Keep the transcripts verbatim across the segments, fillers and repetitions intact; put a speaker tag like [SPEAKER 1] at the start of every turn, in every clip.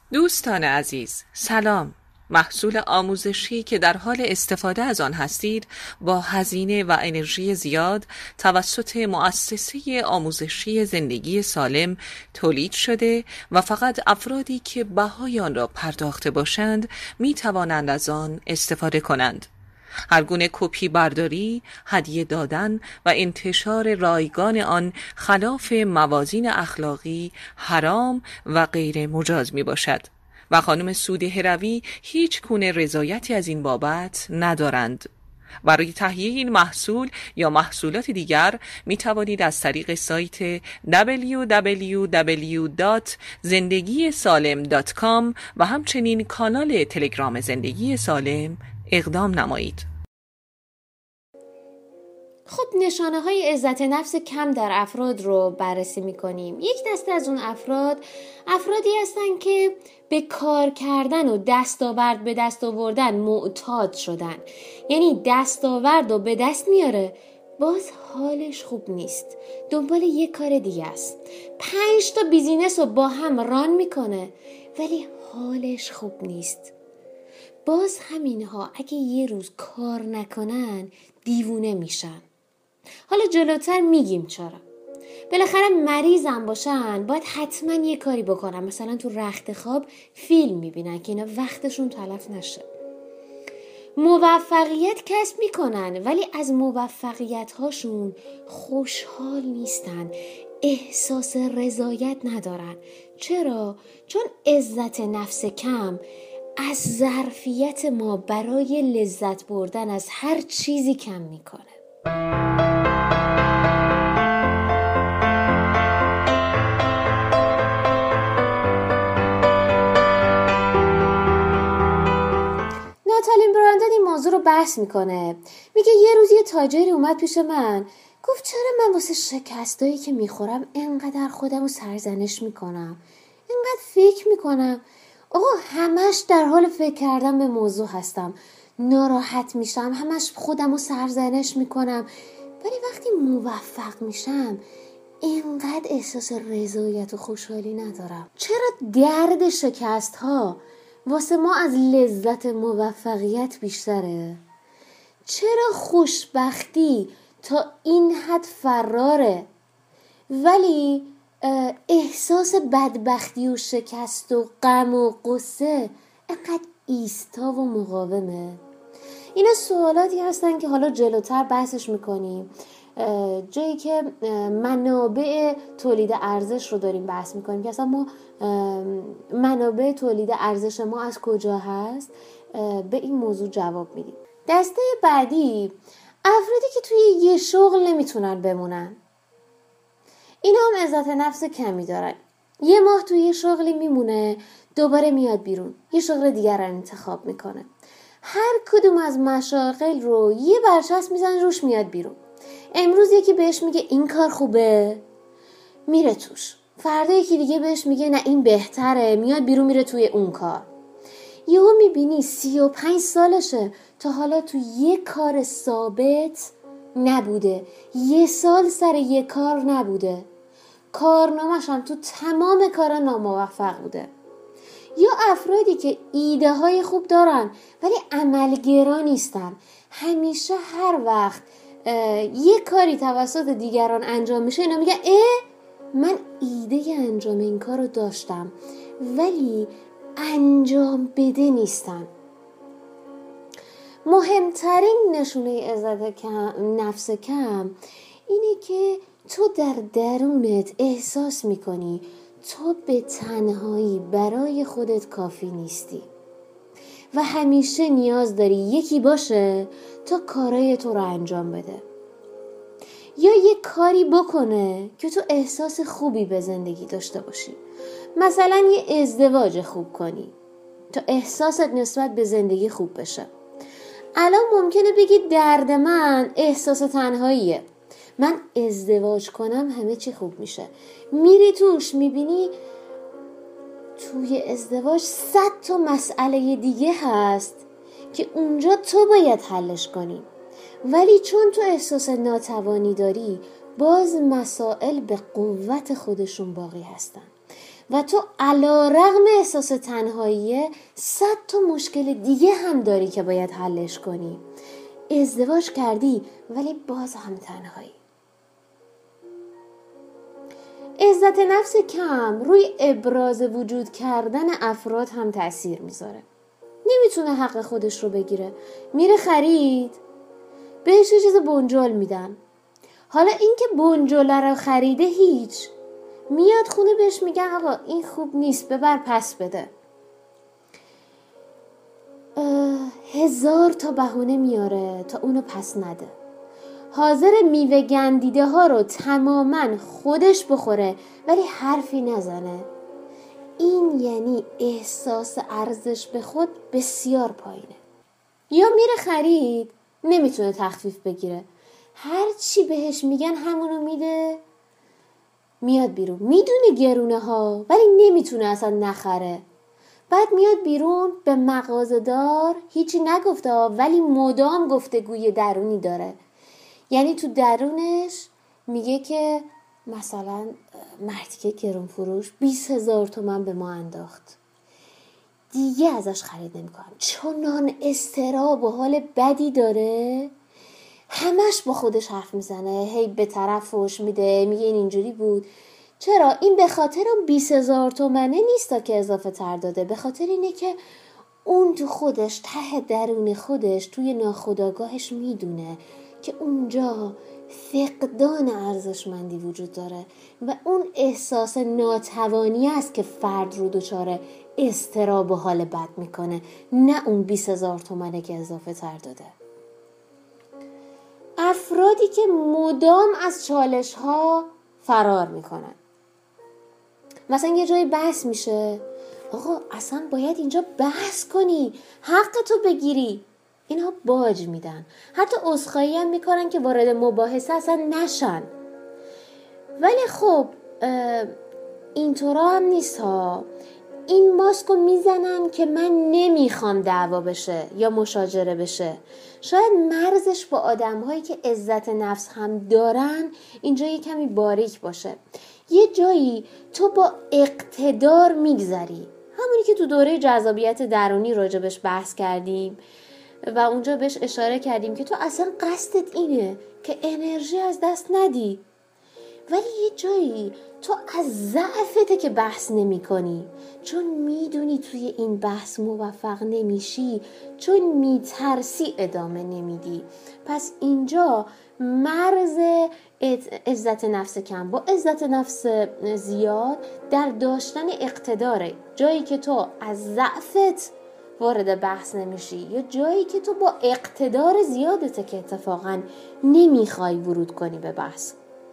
[SPEAKER 1] دوستان عزیز، سلام. محصول آموزشی که در حال استفاده از آن هستید با هزینه و انرژی زیاد توسط مؤسسه آموزشی زندگی سالم تولید شده و فقط افرادی که بهای آن را پرداخته باشند می توانند از آن استفاده کنند. هر گونه کپی برداری، هدیه دادن و انتشار رایگان آن خلاف موازین اخلاقی، حرام و غیر مجاز می باشد و خانم سوده هروی هیچ گونه رضایتی از این بابت ندارند. برای تهیه این محصول یا محصولات دیگر می توانید از طریق سایت دبلیو دبلیو دبلیو دات زندگی سالم دات کام و همچنین کانال تلگرام زندگی سالم اقدام نمایید.
[SPEAKER 2] خب نشانه های عزت نفس کم در افراد رو بررسی می کنیم. یک دسته از اون افراد افرادی هستن که به کار کردن و دستاورد به دست آوردن معتاد شدن. یعنی دستاورد رو به دست میاره، باز حالش خوب نیست، دنبال یک کار دیگه است. پنج تا بیزینس رو با هم ران میکنه ولی حالش خوب نیست. باز همینها اگه یه روز کار نکنن دیوونه میشن. حالا جلوتر میگیم چرا. بالاخره مریضم باشن باید حتما یه کاری بکنن، مثلا تو رخت خواب فیلم میبینن که اینا وقتشون تلف نشه. موفقیت کسب میکنن ولی از موفقیت هاشون خوشحال نیستن، احساس رضایت ندارن. چرا؟ چون عزت نفس کم از ظرفیت ما برای لذت بردن از هر چیزی کم میکنه. ناتالین براندن این موضوع رو بحث میکنه. میگه یه روز یه تاجری اومد پیش من، گفت چرا من واسه شکستایی که میخورم اینقدر خودم رو سرزنش میکنم، اینقدر فکر میکنم. آقا همش در حال فکر کردن به موضوع هستم، ناراحت میشم، همش خودم رو سرزنش میکنم، ولی وقتی موفق میشم اینقدر احساس رضایت و خوشحالی ندارم. چرا درد شکست ها واسه ما از لذت موفقیت بیشتره؟ چرا خوشبختی تا این حد فراره ولی احساس بدبختی و شکست و غم و قصه اینقدر ایستا و مقاومه؟ اینا سوالاتی هستن که حالا جلوتر بحثش میکنیم، جایی که منابع تولید ارزش رو داریم بحث میکنیم که اصلا ما منابع تولید ارزش ما از کجا هست، به این موضوع جواب میدیم. دسته بعدی افرادی که توی یه شغل نمیتونن بمونن. اینا هم عزت نفس کمی دارن. یه ماه توی یه شغلی میمونه، دوباره میاد بیرون، یه شغل دیگر رو انتخاب میکنه. هر کدوم از مشاغل رو یه برچسب میزنه روش، میاد بیرون. امروز یکی بهش میگه این کار خوبه، میره توش. فردا یکی دیگه بهش میگه نه این بهتره، میاد بیرون میره توی اون کار. یهو میبینی سی و پنج سالشه تا حالا تو یه کار ثابت نبوده، یه سال سر یه کار نبوده، کارنامه‌ش هم تو تمام کارا ناموفق بوده. یا افرادی که ایده های خوب دارن ولی عملگرا نیستن، همیشه هر وقت یه کاری توسط دیگران انجام میشه اینا میگن اه من ایده انجام این کار رو داشتم ولی انجام بده نیستن. مهمترین نشونه عزت نفس کم اینه که تو در درونت احساس میکنی تو به تنهایی برای خودت کافی نیستی و همیشه نیاز داری یکی باشه تا کارای تو رو انجام بده، یا یه کاری بکنه که تو احساس خوبی به زندگی داشته باشی. مثلا یه ازدواج خوب کنی تا احساست نسبت به زندگی خوب بشه. الان ممکنه بگی درد من احساس تنهاییه، من ازدواج کنم همه چی خوب میشه. میری توش میبینی توی ازدواج صد تا مسئله دیگه هست که اونجا تو باید حلش کنی، ولی چون تو احساس ناتوانی داری باز مسائل به قوت خودشون باقی هستن. و تو علی رغم احساس تنهاییه صد تا مشکل دیگه هم داری که باید حلش کنی. ازدواج کردی ولی باز هم تنهایی. عزت نفس کم روی ابراز وجود کردن افراد هم تأثیر میذاره. نمیتونه حق خودش رو بگیره، میره خرید، بهش یه چیز بنجل میدن. حالا این که بنجله رو خریده هیچ، میاد خونه بهش میگن آقا این خوب نیست ببر پس بده. هزار تا بهونه میاره تا اونو پس نده. حاضر میوه گندیده ها رو تماما خودش بخوره ولی حرفی نزنه. این یعنی احساس ارزش به خود بسیار پایینه. یا میره خرید، نمیتونه تخفیف بگیره، هر چی بهش میگن همونو میده، میاد بیرون، میدونه گرونه ها ولی نمیتونه اصلا نخره. بعد میاد بیرون به مغازه‌دار هیچی نگفته ولی مدام گفتگوی درونی داره. یعنی تو درونش میگه که مثلا مردی که گرون فروش بیست هزار تومن به ما انداخت، دیگه ازش خرید نمیکنم. چونان استراب و حال بدی داره، همش با خودش حرف میزنه، هی به طرف فوش میده، میگه این اینجوری بود. چرا؟ این به خاطر اون بیست هزار تومنه نیستا که اضافه تر داده، به خاطر اینه که اون تو خودش، ته درون خودش، توی ناخودآگاهش میدونه که اونجا فقدان ارزشمندی وجود داره و اون احساس ناتوانی است که فرد رو دچار اضطراب و حال بد میکنه، نه اون بیست هزار تومنه که اضافه تر داده. افرادی که مدام از چالش ها فرار میکنن، مثلا یه جایی بحث میشه، آقا اصلا باید اینجا بحث کنی، حق تو بگیری، اینها باج میدن، حتی عذرخواهی هم میکنن که وارد مباحثه اصلا نشن. ولی خب اینطورا هم نیست ها. این ماسکو میزنن که من نمیخوام دعوا بشه یا مشاجره بشه. شاید مرزش با آدم هایی که عزت نفس هم دارن اینجا یه کمی باریک باشه. یه جایی تو با اقتدار میگذری، همونی که تو دوره جذابیت درونی راجبش بحث کردیم و اونجا بهش اشاره کردیم که تو اصلا قصدت اینه که انرژی از دست ندی، ولی یه جایی تو از ضعفته که بحث نمی کنی، چون میدونی توی این بحث موفق نمیشی، چون میترسی ادامه نمیدی. پس اینجا مرز عزت نفس کم با عزت نفس زیاد در داشتن اقتداره. جایی که تو از ضعفت وارد بحث نمیشی یا جایی که تو با اقتدار زیادته که اتفاقا نمیخوای ورود کنی به بحث.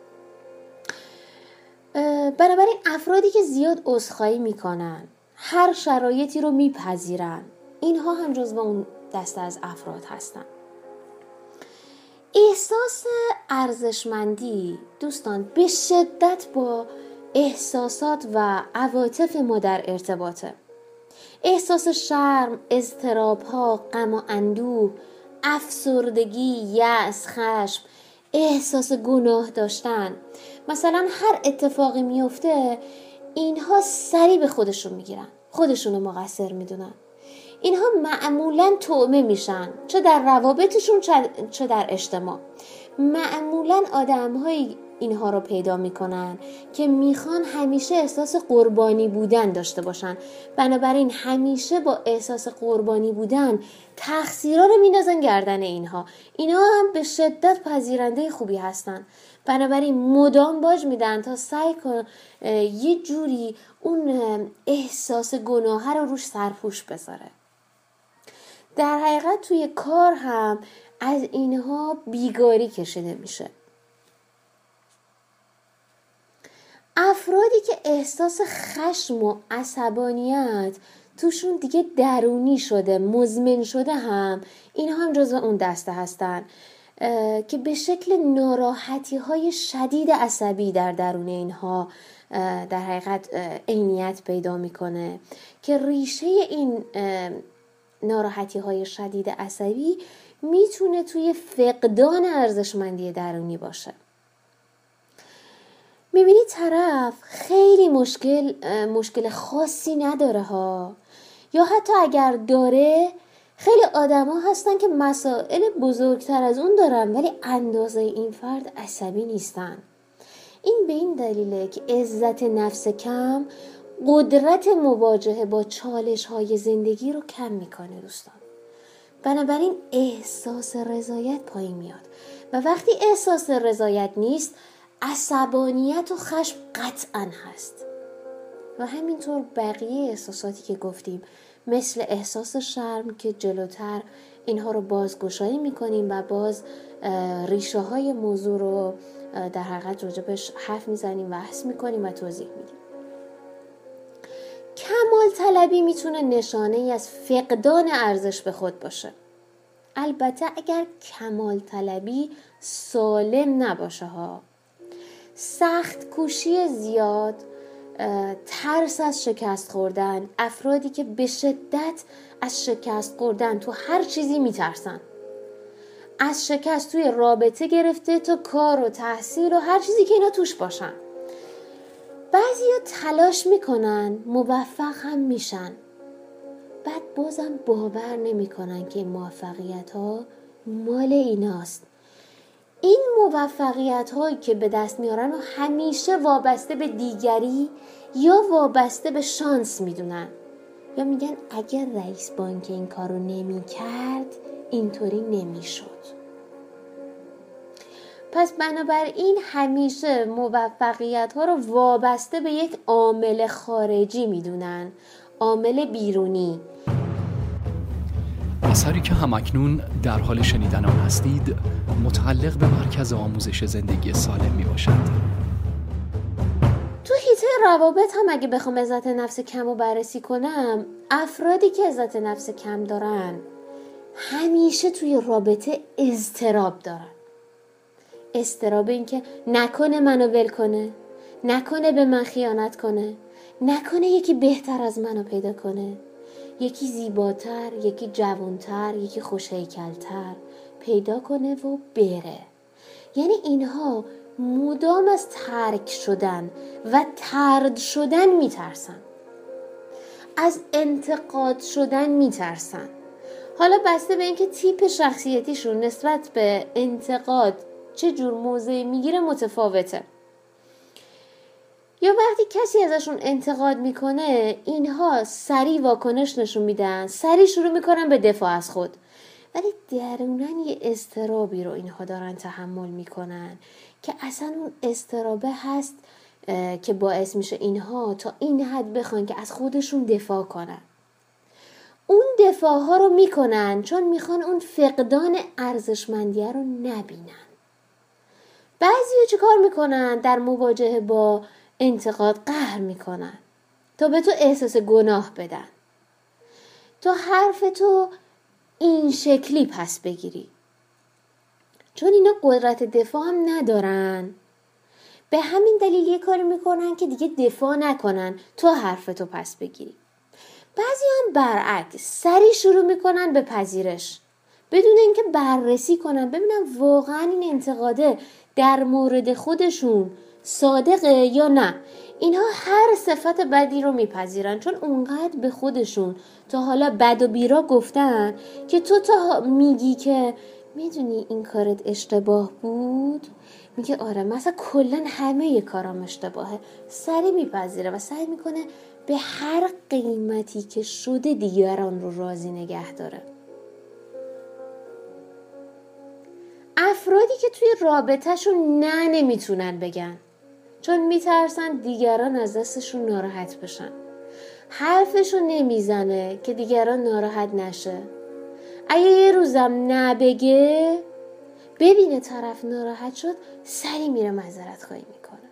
[SPEAKER 2] بنابراین افرادی که زیاد عذرخواهی میکنن، هر شرایطی رو میپذیرن، اینها هم جزو اون دسته از افراد هستن. احساس ارزشمندی دوستان به شدت با احساسات و عواطف ما در ارتباطه. احساس شرم، اضطراب‌ها، غم و اندوه، افسردگی، یأس، خشم، احساس گناه داشتن، مثلا هر اتفاقی میفته اینها سریع به خودشون میگیرن، خودشونو مقصر میدونن. اینها معمولاً توأمه میشن، چه در روابطشون چه در اجتماع. معمولاً آدم‌هایی اینها رو پیدا میکنن که میخوان همیشه احساس قربانی بودن داشته باشن، بنابراین همیشه با احساس قربانی بودن تقصیرها رو میندازن گردن اینها. اینها هم به شدت پذیرنده خوبی هستن، بنابراین مدام باج میدن تا سعی کن یه جوری اون احساس گناه رو روش سرپوش بذاره. در حقیقت توی کار هم از اینها بیگاری کشیده میشه. افرادی که احساس خشم و عصبانیت توشون دیگه درونی شده، مزمن شده هم، اینها هم جزو اون دسته هستن که به شکل ناراحتی های شدید عصبی در درون اینها در حقیقت عینیت پیدا میکنه که ریشه این ناراحتی های شدید عصبی میتونه توی فقدان ارزشمندی درونی باشه. میبینی طرف خیلی مشکل مشکل خاصی نداره ها، یا حتی اگر داره خیلی آدم ها هستن که مسائل بزرگتر از اون دارن ولی اندازه این فرد عصبی نیستن. این به این دلیله که عزت نفس کم قدرت مواجهه با چالش های زندگی رو کم میکنه دوستان. بنابراین احساس رضایت پایین میاد و وقتی احساس رضایت نیست عصبانیت و خشم قطعا هست و همینطور بقیه احساساتی که گفتیم مثل احساس شرم که جلوتر اینها رو بازگشایی میکنیم و باز ریشه های موضوع رو در حقیقت راجبش حرف میزنیم و بحث میکنیم و توضیح میدیم. کمال طلبی میتونه نشانه ای از فقدان ارزش به خود باشه، البته اگر کمال طلبی سالم نباشه ها. سخت کوشی زیاد، ترس از شکست خوردن، افرادی که به شدت از شکست خوردن تو هر چیزی میترسن، از شکست توی رابطه گرفته تا کار و تحصیل و هر چیزی که اینا توش باشن. بعضیا تلاش میکنن موفق هم میشن، بعد بازم باور نمیکنن که این موفقیت ها مال ایناست. این موفقیت هایی که به دست میارن و همیشه وابسته به دیگری یا وابسته به شانس میدونن، یا میگن اگر رئیس بانک این کارو نمیکرد اینطوری نمیشد. پس بنابراین همیشه موفقیت ها رو وابسته به یک عامل خارجی میدونن، عامل بیرونی.
[SPEAKER 3] اثری که همکنون در حال شنیدن آن هستید متعلق به مرکز آموزش زندگی سالم می باشد.
[SPEAKER 2] تو حیطه روابط هم اگه بخوام عزت نفس کم رو بررسی کنم، افرادی که عزت نفس کم دارن همیشه توی رابطه اضطراب دارن. اضطراب این که نکنه منو ول کنه، نکنه به من خیانت کنه، نکنه یکی بهتر از منو پیدا کنه، یکی زیباتر، یکی جوانتر، یکی خوش‌هیکل‌تر پیدا کنه و بره. یعنی اینها مدام از ترک شدن و طرد شدن میترسن، از انتقاد شدن میترسن. حالا بسته به اینکه تیپ شخصیتیشون نسبت به انتقاد چه جور موضعی میگیره متفاوته. یا وقتی کسی ازشون انتقاد میکنه اینها سریع واکنش نشون میدن، سریع شروع میکنن به دفاع از خود، ولی درونن یه اضطرابی رو اینها دارن تحمل میکنن که اصلا اون اضطرابه هست که باعث میشه اینها تا این حد بخوان که از خودشون دفاع کنن. اون دفاع ها رو میکنن چون میخوان اون فقدان ارزشمندیه رو نبینن. بعضیا چه کار میکنن؟ در مواجهه با انتقاد قهر میکنن تا به تو احساس گناه بدن، تا حرف تو این شکلی پس بگیری. چون اینا قدرت دفاع هم ندارن، به همین دلیل یه کاری میکنن که دیگه دفاع نکنن تا حرف تو پس بگیری. بعضی هم برعکس سریع شروع میکنن به پذیرش بدون اینکه بررسی کنن ببینن واقعا این انتقاده در مورد خودشون صادقه یا نه. اینها هر صفت بدی رو میپذیرن چون اونقدر به خودشون تا حالا بد و بیرا گفتن که تو تا میگی که میدونی این کارت اشتباه بود، میگه آره مثلا کلن همه کارام اشتباهه، سریع میپذیره و سعی میکنه به هر قیمتی که شده دیگران رو راضی نگه داره. افرادی که توی رابطهشون نه نمیتونن بگن چون میترسن دیگران از دستشون ناراحت بشن، حرفشون نمیزنه که دیگران ناراحت نشه. اگه یه روزم نه بگه ببینه طرف ناراحت شد سری میره معذرت خواهی میکنه.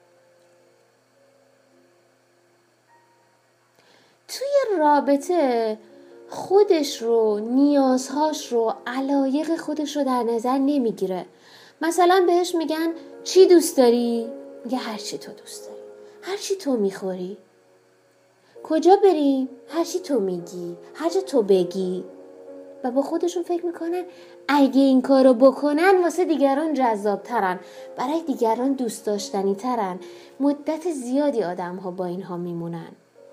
[SPEAKER 2] توی رابطه خودش رو، نیازهاش رو، علایق خودش رو در نظر نمیگیره. مثلا بهش میگن چی دوست داری؟ میگه هر چی تو دوست داری، هر چی تو میخوری. کجا بریم؟ هر چی تو میگی، هر چی تو بگی. و با خودشون فکر میکنن اگه این کارو بکنن واسه دیگران جذاب ترن، برای دیگران دوست داشتنی ترن. مدت زیادی آدم ها با اینها میمونن.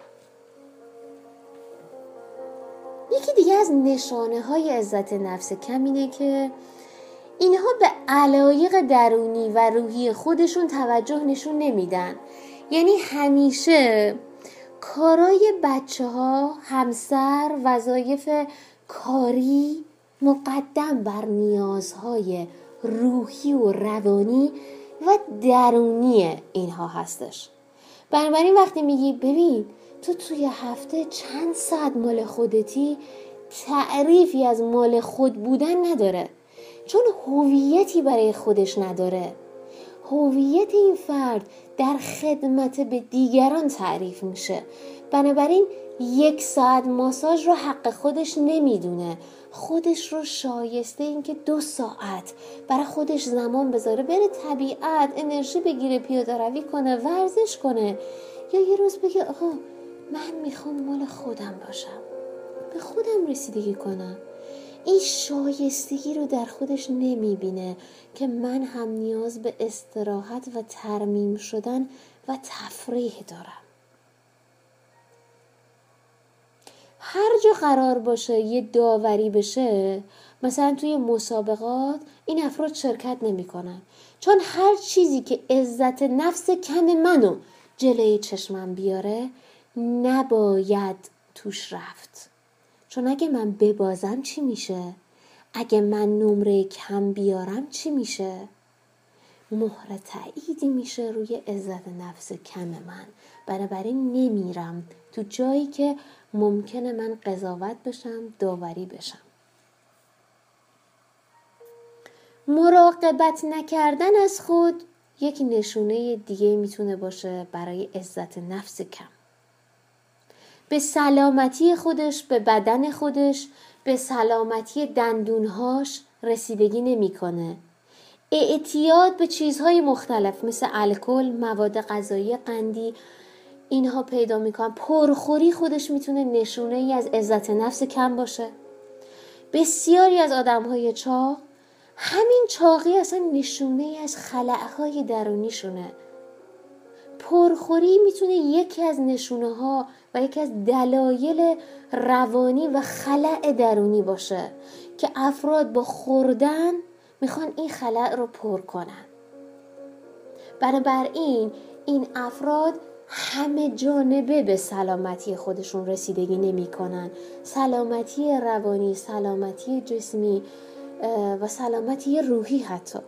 [SPEAKER 2] یکی دیگه از نشانه های عزت نفس کم اینه که اینها به علایق درونی و روحی خودشون توجه نشون نمیدن. یعنی همیشه کارای بچه ها، همسر، وظایف کاری مقدم بر نیازهای روحی و روانی و درونی اینها هستش. بنابراین وقتی میگی ببین تو توی هفته چند ساعت مال خودتی، تعریفی از مال خود بودن نداره، چون هویتی برای خودش نداره. هویت این فرد در خدمت به دیگران تعریف میشه. بنابراین یک ساعت ماساژ رو حق خودش نمیدونه، خودش رو شایسته این که دو ساعت برای خودش زمان بذاره، بره طبیعت، انرژی بگیره، پیاده روی کنه، ورزش کنه، یا یه روز بگه آها من میخوام مال خودم باشم، به خودم رسیدگی کنم. این شایستگی رو در خودش نمیبینه که من هم نیاز به استراحت و ترمیم شدن و تفریح دارم. هر جا قرار باشه یه داوری بشه، مثلا توی مسابقات، این افراد شرکت نمی کنن، چون هر چیزی که عزت نفس کم منو جلوی چشمم بیاره نباید توش رفت. چون اگه من ببازم چی میشه؟ اگه من نمره کم بیارم چی میشه؟ مهر تأییدی میشه روی عزت نفس کم من. بنابراین نمیرم تو جایی که ممکنه من قضاوت بشم، داوری بشم. مراقبت نکردن از خود یک نشونه دیگه میتونه باشه برای عزت نفس کم. به سلامتی خودش، به بدن خودش، به سلامتی دندونهاش رسیدگی نمیکنه. اعتیاد به چیزهای مختلف مثل الکل، مواد غذایی قندی، اینها پیدا میکنن. پرخوری خودش میتونه نشونه ای از عزت نفس کم باشه. بسیاری از آدمهای چاق، همین چاقی اصلا نشونه ای از خلأهای درونیشونه. پرخوری میتونه یکی از نشونه ها و یکی از دلایل روانی و خلأ درونی باشه که افراد با خوردن میخوان این خلأ رو پر کنن. بنابراین این افراد همه جانبه به سلامتی خودشون رسیدگی نمی کنن. سلامتی روانی، سلامتی جسمی و سلامتی روحی حتی.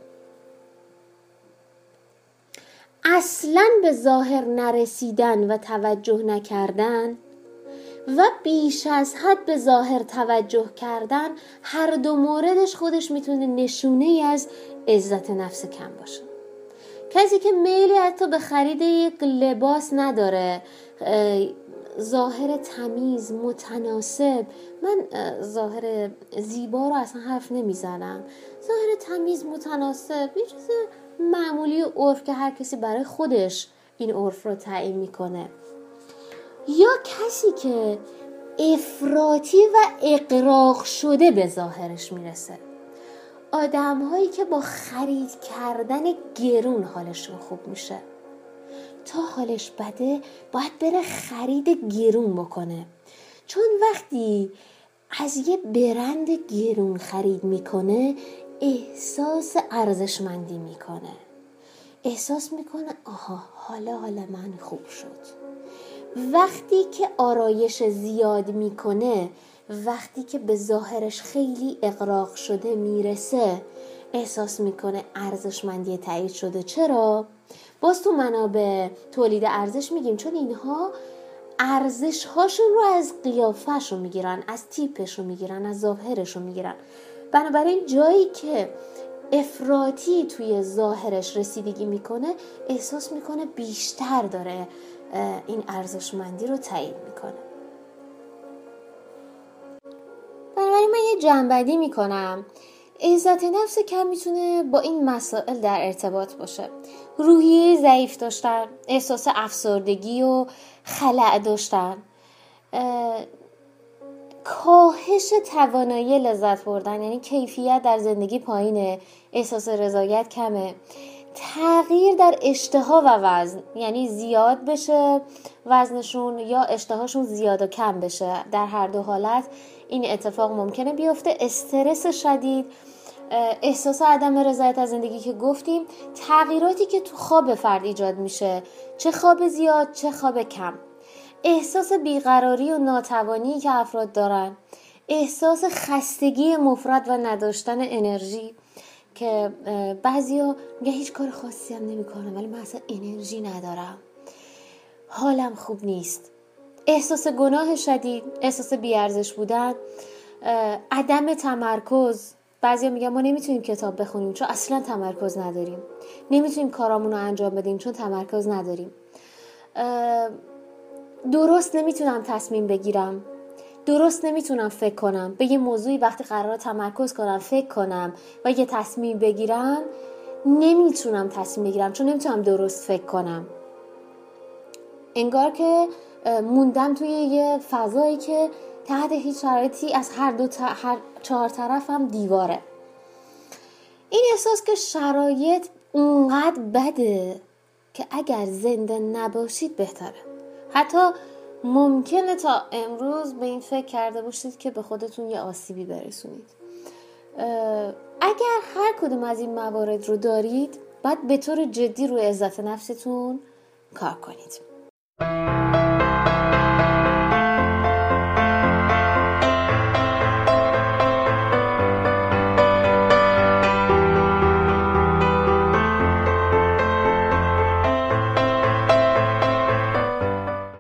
[SPEAKER 2] اصلاً به ظاهر نرسیدن و توجه نکردن و بیش از حد به ظاهر توجه کردن، هر دو موردش خودش میتونه نشونه ای از عزت نفس کم باشه. کسی که میلی حتی به خرید یک لباس نداره، ظاهر تمیز، متناسب، من ظاهر زیبا رو اصلا حرف نمیزنم، ظاهر تمیز، متناسب، یه چیز معمولی عرف که هر کسی برای خودش این عرف رو تعیین میکنه. یا کسی که افراطی و اغراق شده به ظاهرش میرسه. آدم هایی که با خرید کردن گرون حالشون خوب میشه، تا حالش بده باید بره خرید گرون بکنه. چون وقتی از یه برند گرون خرید میکنه احساس ارزشمندی میکنه، احساس میکنه آها حالا حالا من خوب شد. وقتی که آرایش زیاد میکنه، وقتی که به ظاهرش خیلی اغراق شده میرسه، احساس میکنه ارزشمندی تایید شده. چرا؟ باز تو منابع تولید ارزش میگیم چون اینها ارزش هاشون رو از قیافش رو میگیرن، از تیپش رو میگیرن، از ظاهرش رو میگیرن. بنابراین جایی که افراطی توی ظاهرش رسیدگی میکنه، احساس میکنه بیشتر داره این ارزشمندی رو تایید میکنه. بنابراین من یه جنبندی میکنم. عزت نفس کم میتونه با این مسائل در ارتباط باشه: روحیه ضعیف داشتن، احساس افسردگی و خلأ داشتن، کاهش توانایی لذت بردن، یعنی کیفیت در زندگی پایینه، احساس رضایت کمه، تغییر در اشتها و وزن، یعنی زیاد بشه وزنشون یا اشتهاشون زیاد و کم بشه. در هر دو حالت این اتفاق ممکنه بیفته. استرس شدید، احساس عدم رضایت از زندگی که گفتیم، تغییراتی که تو خواب فرد ایجاد میشه، چه خواب زیاد چه خواب کم، احساس بیقراری و ناتوانی که افراد دارن، احساس خستگی مفرط و نداشتن انرژی که بعضیا میگه هیچ کار خاصی هم نمی کنم ولی من اصلا انرژی ندارم، حالم خوب نیست، احساس گناه شدید، احساس بیارزش بودن، عدم تمرکز. بعضیا میگن ما نمیتونیم کتاب بخونیم چون اصلا تمرکز نداریم، نمیتونیم کارامون رو انجام بدیم چون تمرکز نداریم، درست نمیتونم تصمیم بگیرم، درست نمیتونم فکر کنم به یه موضوعی. وقتی قراره تمرکز کنم، فکر کنم و یه تصمیم بگیرم، نمیتونم تصمیم بگیرم چون نمیتونم درست فکر کنم. انگار که موندم توی یه فضایی که تحت هیچ شرایطی از هر دو تا هر چهار طرف هم دیواره. این احساس که شرایط اونقدر بده که اگر زنده نباشید بهتره. حتی ممکنه تا امروز به این فکر کرده باشید که به خودتون یه آسیبی برسونید. اگر هر کدوم از این موارد رو دارید، باید به طور جدی روی عزت نفستون کار کنید.